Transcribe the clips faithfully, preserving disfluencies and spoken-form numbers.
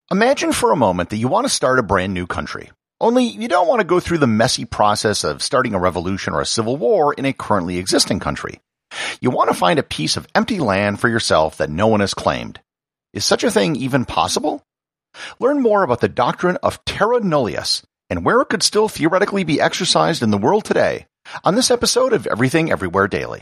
Imagine for a moment that you want to start a brand new country. Only you don't want to go through the messy process of starting a revolution or a civil war in a currently existing country. You want to find a piece of empty land for yourself that no one has claimed. Is such a thing even possible? Learn more about the doctrine of terra nullius and where it could still theoretically be exercised in the world today on this episode of Everything Everywhere Daily.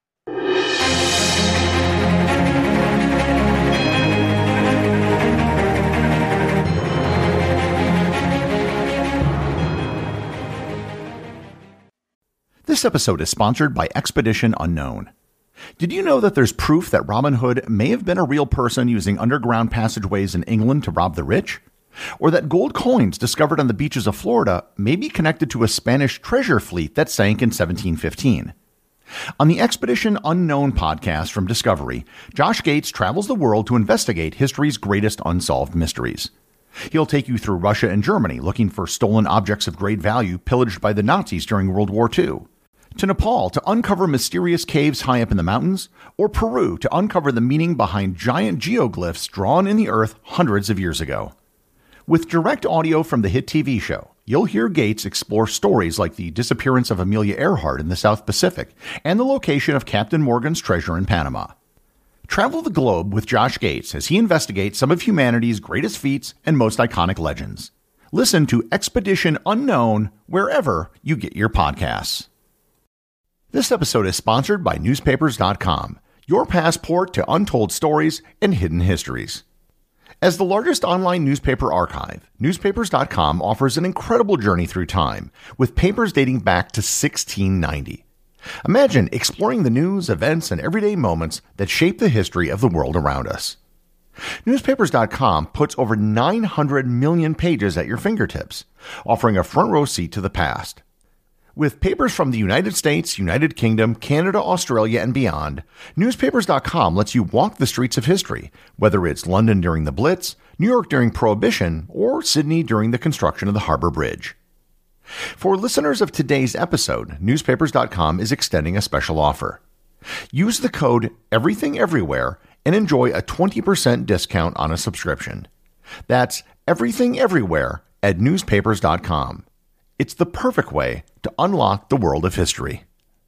This episode is sponsored by Expedition Unknown. Did you know that there's proof that Robin Hood may have been a real person using underground passageways in England to rob the rich? Or that gold coins discovered on the beaches of Florida may be connected to a Spanish treasure fleet that sank in seventeen fifteen? On the Expedition Unknown podcast from Discovery, Josh Gates travels the world to investigate history's greatest unsolved mysteries. He'll take you through Russia and Germany looking for stolen objects of great value pillaged by the Nazis during World War Two, to Nepal to uncover mysterious caves high up in the mountains, or Peru to uncover the meaning behind giant geoglyphs drawn in the earth hundreds of years ago. With direct audio from the hit T V show, you'll hear Gates explore stories like the disappearance of Amelia Earhart in the South Pacific and the location of Captain Morgan's treasure in Panama. Travel the globe with Josh Gates as he investigates some of humanity's greatest feats and most iconic legends. Listen to Expedition Unknown wherever you get your podcasts. This episode is sponsored by newspapers dot com, your passport to untold stories and hidden histories. As the largest online newspaper archive, newspapers dot com offers an incredible journey through time, with papers dating back to sixteen ninety. Imagine exploring the news, events, and everyday moments that shape the history of the world around us. newspapers dot com puts over nine hundred million pages at your fingertips, offering a front row seat to the past. With papers from the United States, United Kingdom, Canada, Australia, and beyond, newspapers dot com lets you walk the streets of history, whether it's London during the Blitz, New York during Prohibition, or Sydney during the construction of the Harbour Bridge. For listeners of today's episode, newspapers dot com is extending a special offer. Use the code EVERYTHINGEVERYWHERE and enjoy a twenty percent discount on a subscription. That's Everything Everywhere at newspapers dot com. It's the perfect way to unlock the world of history.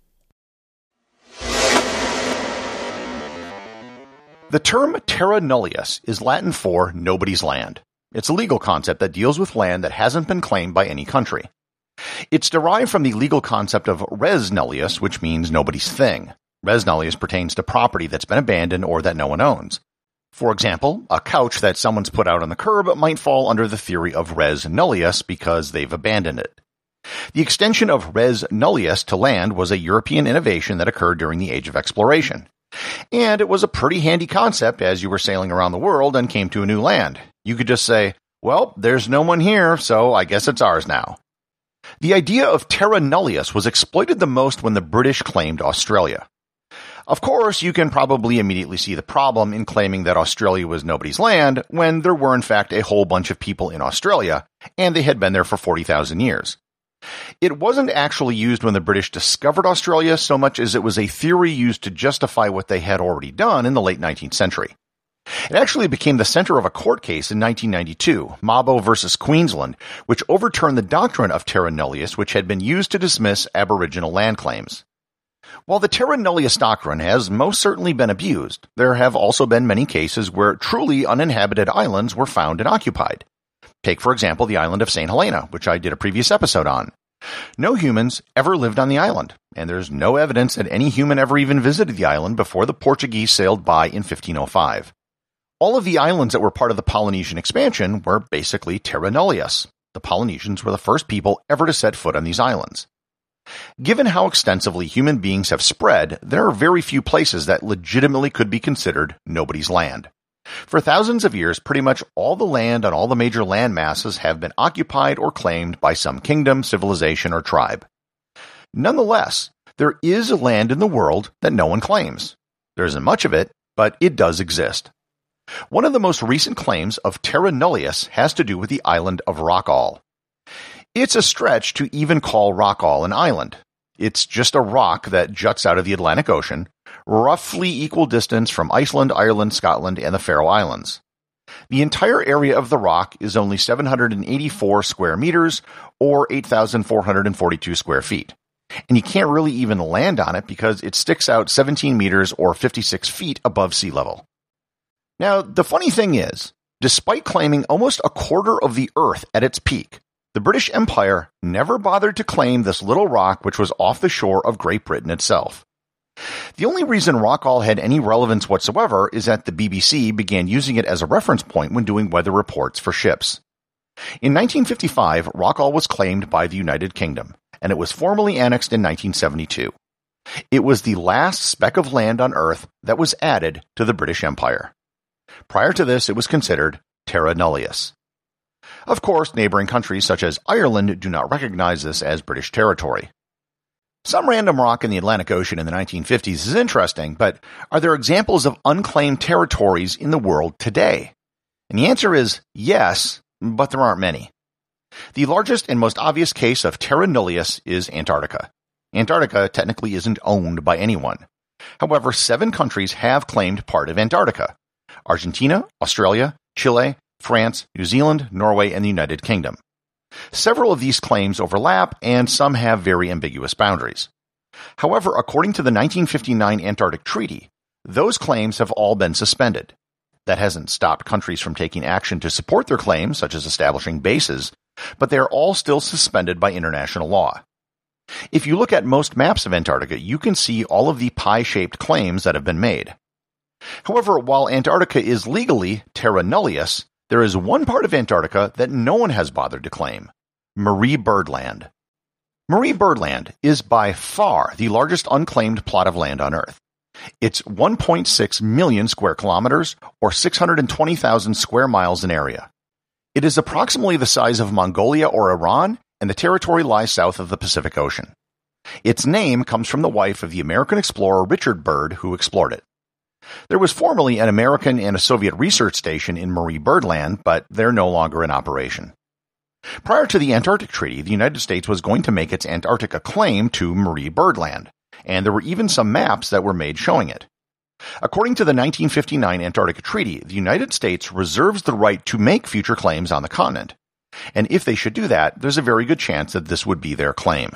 The term terra nullius is Latin for nobody's land. It's a legal concept that deals with land that hasn't been claimed by any country. It's derived from the legal concept of res nullius, which means nobody's thing. Res nullius pertains to property that's been abandoned or that no one owns. For example, a couch that someone's put out on the curb might fall under the theory of res nullius because they've abandoned it. The extension of res nullius to land was a European innovation that occurred during the Age of Exploration. And it was a pretty handy concept as you were sailing around the world and came to a new land. You could just say, well, there's no one here, so I guess it's ours now. The idea of terra nullius was exploited the most when the British claimed Australia. Of course, you can probably immediately see the problem in claiming that Australia was nobody's land when there were in fact a whole bunch of people in Australia, and they had been there for forty thousand years. It wasn't actually used when the British discovered Australia so much as it was a theory used to justify what they had already done in the late nineteenth century. It actually became the center of a court case in nineteen ninety-two, Mabo versus Queensland, which overturned the doctrine of terra nullius, which had been used to dismiss Aboriginal land claims. While the terra nullius doctrine has most certainly been abused, there have also been many cases where truly uninhabited islands were found and occupied. Take, for example, the island of Saint Helena, which I did a previous episode on. No humans ever lived on the island, and there's no evidence that any human ever even visited the island before the Portuguese sailed by in fifteen oh five. All of the islands that were part of the Polynesian expansion were basically terra nullius. The Polynesians were the first people ever to set foot on these islands. Given how extensively human beings have spread, there are very few places that legitimately could be considered nobody's land. For thousands of years, pretty much all the land on all the major land masses have been occupied or claimed by some kingdom, civilization, or tribe. Nonetheless, there is a land in the world that no one claims. There isn't much of it, but it does exist. One of the most recent claims of terra nullius has to do with the island of Rockall. It's a stretch to even call Rockall an island. It's just a rock that juts out of the Atlantic Ocean, roughly equal distance from Iceland, Ireland, Scotland, and the Faroe Islands. The entire area of the rock is only seven hundred eighty-four square meters, or eight thousand four hundred forty-two square feet. And you can't really even land on it because it sticks out seventeen meters or fifty-six feet above sea level. Now, the funny thing is, despite claiming almost a quarter of the Earth at its peak, the British Empire never bothered to claim this little rock which was off the shore of Great Britain itself. The only reason Rockall had any relevance whatsoever is that the B B C began using it as a reference point when doing weather reports for ships. In nineteen fifty-five, Rockall was claimed by the United Kingdom, and it was formally annexed in nineteen seventy-two. It was the last speck of land on Earth that was added to the British Empire. Prior to this, it was considered terra nullius. Of course, neighboring countries such as Ireland do not recognize this as British territory. Some random rock in the Atlantic Ocean in the nineteen fifties is interesting, but are there examples of unclaimed territories in the world today? And the answer is yes, but there aren't many. The largest and most obvious case of terra nullius is Antarctica. Antarctica technically isn't owned by anyone. However, seven countries have claimed part of Antarctica: Argentina, Australia, Chile, France, New Zealand, Norway, and the United Kingdom. Several of these claims overlap, and some have very ambiguous boundaries. However, according to the nineteen fifty-nine Antarctic Treaty, those claims have all been suspended. That hasn't stopped countries from taking action to support their claims, such as establishing bases, but they are all still suspended by international law. If you look at most maps of Antarctica, you can see all of the pie-shaped claims that have been made. However, while Antarctica is legally terra nullius, there is one part of Antarctica that no one has bothered to claim: Marie Byrd Land. Marie Byrd Land is by far the largest unclaimed plot of land on Earth. It's one point six million square kilometers, or six hundred twenty thousand square miles in area. It is approximately the size of Mongolia or Iran, and the territory lies south of the Pacific Ocean. Its name comes from the wife of the American explorer Richard Byrd, who explored it. There was formerly an American and a Soviet research station in Marie Byrd Land, but they're no longer in operation. Prior to the Antarctic Treaty, the United States was going to make its Antarctica claim to Marie Byrd Land, and there were even some maps that were made showing it. According to the nineteen fifty-nine Antarctica Treaty, the United States reserves the right to make future claims on the continent, and if they should do that, there's a very good chance that this would be their claim.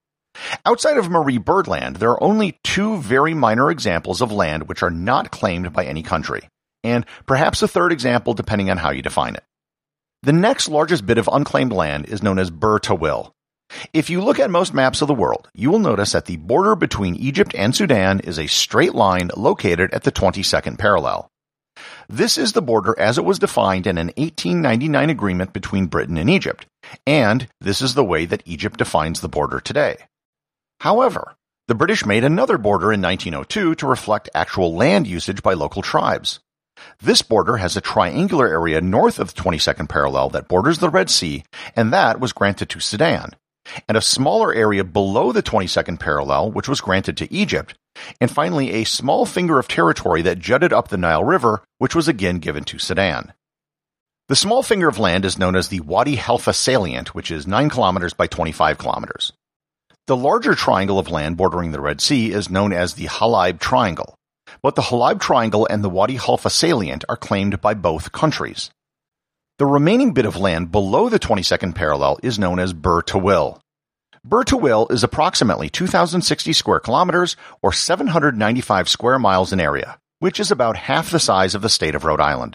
Outside of Marie Byrd Land, there are only two very minor examples of land which are not claimed by any country, and perhaps a third example depending on how you define it. The next largest bit of unclaimed land is known as Bur Tawil. If you look at most maps of the world, you will notice that the border between Egypt and Sudan is a straight line located at the twenty-second parallel. This is the border as it was defined in an eighteen ninety-nine agreement between Britain and Egypt, and this is the way that Egypt defines the border today. However, the British made another border in nineteen oh two to reflect actual land usage by local tribes. This border has a triangular area north of the twenty-second parallel that borders the Red Sea, and that was granted to Sudan, and a smaller area below the twenty-second parallel, which was granted to Egypt, and finally a small finger of territory that jutted up the Nile River, which was again given to Sudan. The small finger of land is known as the Wadi Halfa salient, which is nine kilometers by twenty-five kilometers. The larger triangle of land bordering the Red Sea is known as the Halaib Triangle, but the Halaib Triangle and the Wadi Halfa salient are claimed by both countries. The remaining bit of land below the twenty-second parallel is known as Bur Tawil. Bur Tawil is approximately two thousand sixty square kilometers, or seven hundred ninety-five square miles in area, which is about half the size of the state of Rhode Island.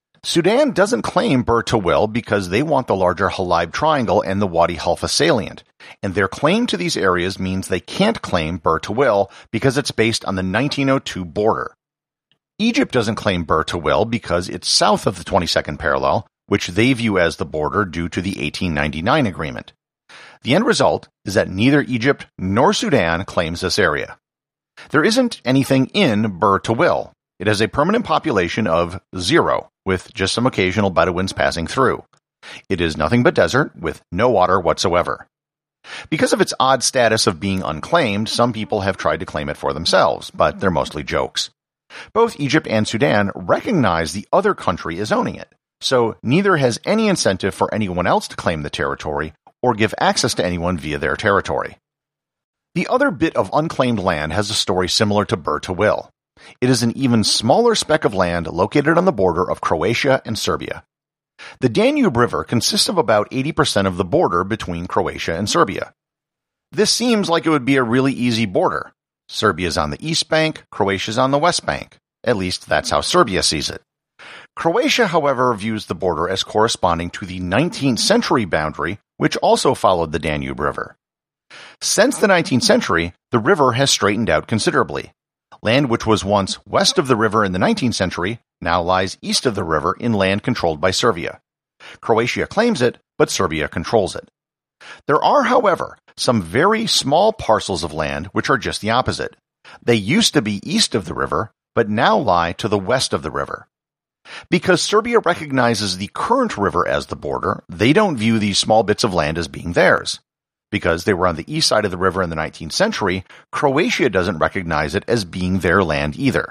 Sudan doesn't claim Bur Tawil because they want the larger Halaib Triangle and the Wadi Halfa salient, and their claim to these areas means they can't claim Bur Tawil because it's based on the nineteen oh two border. Egypt doesn't claim Bur Tawil because it's south of the twenty-second parallel, which they view as the border due to the eighteen ninety-nine agreement. The end result is that neither Egypt nor Sudan claims this area. There isn't anything in Bur Tawil. It has a permanent population of zero, with just some occasional Bedouins passing through. It is nothing but desert, with no water whatsoever. Because of its odd status of being unclaimed, some people have tried to claim it for themselves, but they're mostly jokes. Both Egypt and Sudan recognize the other country as owning it, so neither has any incentive for anyone else to claim the territory or give access to anyone via their territory. The other bit of unclaimed land has a story similar to Bur Tawil. It is an even smaller speck of land located on the border of Croatia and Serbia. The Danube River consists of about eighty percent of the border between Croatia and Serbia. This seems like it would be a really easy border. Serbia's on the east bank, Croatia's on the west bank. At least that's how Serbia sees it. Croatia, however, views the border as corresponding to the nineteenth century boundary, which also followed the Danube River. Since the nineteenth century, the river has straightened out considerably. Land which was once west of the river in the nineteenth century now lies east of the river in land controlled by Serbia. Croatia claims it, but Serbia controls it. There are, however, some very small parcels of land which are just the opposite. They used to be east of the river, but now lie to the west of the river. Because Serbia recognizes the current river as the border, they don't view these small bits of land as being theirs. Because they were on the east side of the river in the nineteenth century, Croatia doesn't recognize it as being their land either.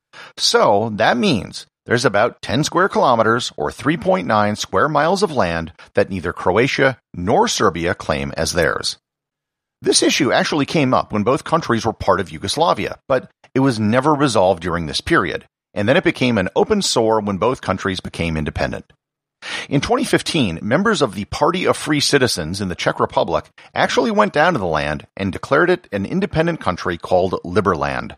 So, that means there's about ten square kilometers or three point nine square miles of land that neither Croatia nor Serbia claim as theirs. This issue actually came up when both countries were part of Yugoslavia, but it was never resolved during this period, and then it became an open sore when both countries became independent. In twenty fifteen, members of the Party of Free Citizens in the Czech Republic actually went down to the land and declared it an independent country called Liberland.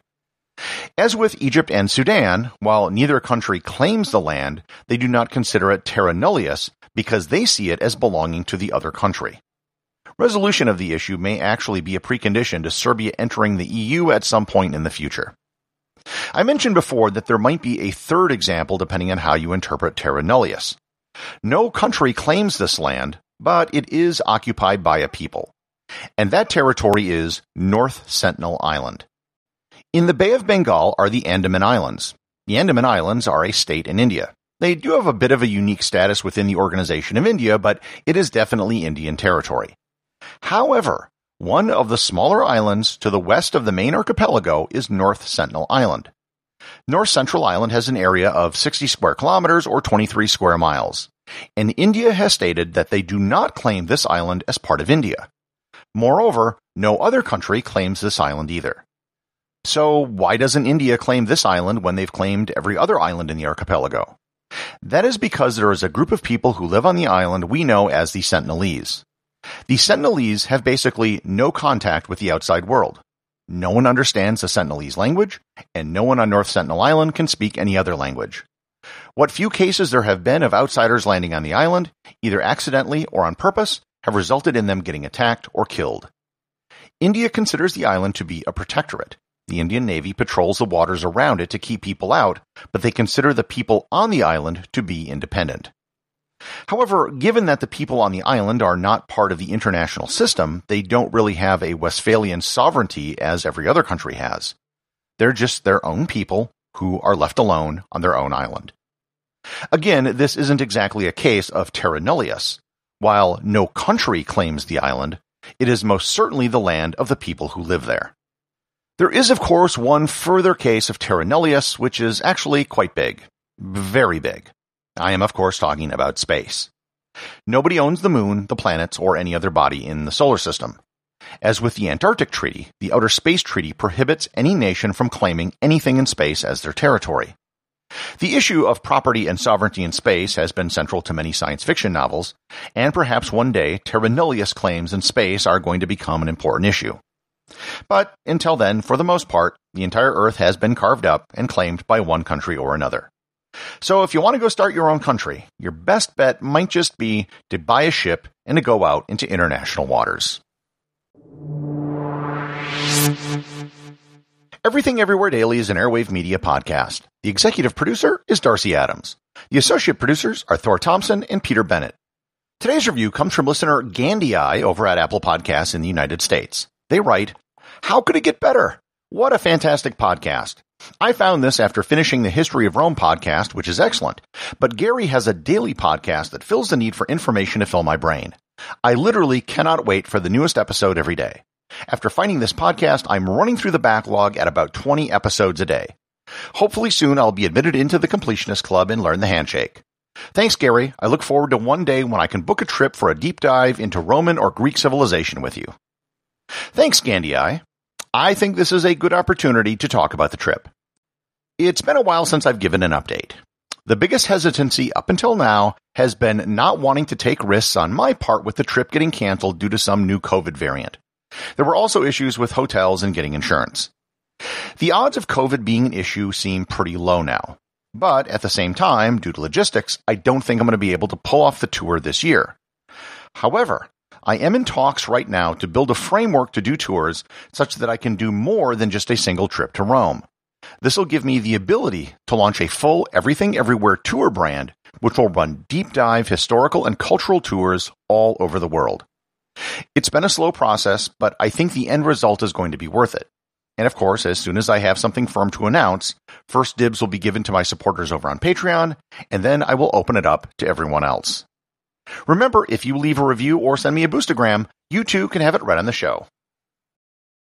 As with Egypt and Sudan, while neither country claims the land, they do not consider it terra nullius because they see it as belonging to the other country. Resolution of the issue may actually be a precondition to Serbia entering the E U at some point in the future. I mentioned before that there might be a third example depending on how you interpret terra nullius. No country claims this land, but it is occupied by a people. And that territory is North Sentinel Island. In the Bay of Bengal are the Andaman Islands. The Andaman Islands are a state in India. They do have a bit of a unique status within the Organization of India, but it is definitely Indian territory. However, one of the smaller islands to the west of the main archipelago is North Sentinel Island. North Central Island has an area of sixty square kilometers or twenty-three square miles, and India has stated that they do not claim this island as part of India. Moreover, no other country claims this island either. So why doesn't India claim this island when they've claimed every other island in the archipelago? That is because there is a group of people who live on the island we know as the Sentinelese. The Sentinelese have basically no contact with the outside world. No one understands the Sentinelese language, and no one on North Sentinel Island can speak any other language. What few cases there have been of outsiders landing on the island, either accidentally or on purpose, have resulted in them getting attacked or killed. India considers the island to be a protectorate. The Indian Navy patrols the waters around it to keep people out, but they consider the people on the island to be independent. However, given that the people on the island are not part of the international system, they don't really have a Westphalian sovereignty as every other country has. They're just their own people who are left alone on their own island. Again, this isn't exactly a case of terra nullius. While no country claims the island, it is most certainly the land of the people who live there. There is, of course, one further case of terra nullius, which is actually quite big. Very big. I am, of course, talking about space. Nobody owns the moon, the planets, or any other body in the solar system. As with the Antarctic Treaty, the Outer Space Treaty prohibits any nation from claiming anything in space as their territory. The issue of property and sovereignty in space has been central to many science fiction novels, and perhaps one day terra nullius claims in space are going to become an important issue. But until then, for the most part, the entire Earth has been carved up and claimed by one country or another. So if you want to go start your own country, your best bet might just be to buy a ship and to go out into international waters. Everything Everywhere Daily is an Airwave Media podcast. The executive producer is Darcy Adams. The associate producers are Thor Thompson and Peter Bennett. Today's review comes from listener Gandhi over at Apple Podcasts in the United States. They write, "How could it get better? What a fantastic podcast. I found this after finishing the History of Rome podcast, which is excellent, but Gary has a daily podcast that fills the need for information to fill my brain. I literally cannot wait for the newest episode every day. After finding this podcast, I'm running through the backlog at about twenty episodes a day. Hopefully soon I'll be admitted into the Completionist Club and learn the handshake. Thanks, Gary. I look forward to one day when I can book a trip for a deep dive into Roman or Greek civilization with you." Thanks, Gandhi. I think this is a good opportunity to talk about the trip. It's been a while since I've given an update. The biggest hesitancy up until now has been not wanting to take risks on my part with the trip getting canceled due to some new COVID variant. There were also issues with hotels and getting insurance. The odds of COVID being an issue seem pretty low now. But at the same time, due to logistics, I don't think I'm going to be able to pull off the tour this year. However, I am in talks right now to build a framework to do tours such that I can do more than just a single trip to Rome. This will give me the ability to launch a full Everything Everywhere tour brand, which will run deep dive historical and cultural tours all over the world. It's been a slow process, but I think the end result is going to be worth it. And of course, as soon as I have something firm to announce, first dibs will be given to my supporters over on Patreon, and then I will open it up to everyone else. Remember, if you leave a review or send me a boostagram, you too can have it read on the show.